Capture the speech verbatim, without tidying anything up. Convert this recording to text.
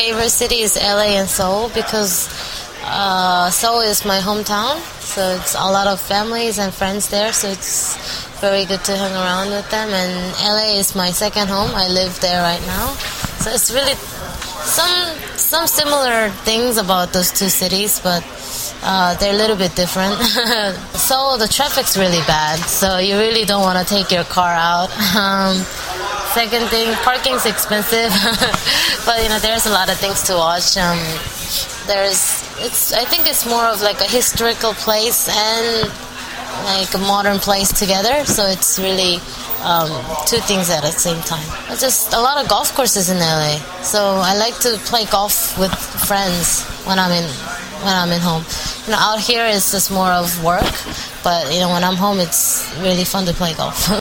favorite city is L A and Seoul because uh, Seoul is my hometown, so it's a lot of families and friends there, so it's very good to hang around with them. And L A is my second home. I live there right now, so it's really some some similar things about those two cities, but uh, they're a little bit different. So the traffic's really bad, so you really don't want to take your car out. Um, second thing, parking's expensive, but you know there's a lot of things to watch. Um, there's, it's I think it's more of like a historical place and like a modern place together, so it's really um, two things at the same time. It's just a lot of golf courses in L A, so I like to play golf with friends when I'm in when I'm in home. You know, out here it's just more of work, but you know when I'm home it's really fun to play golf.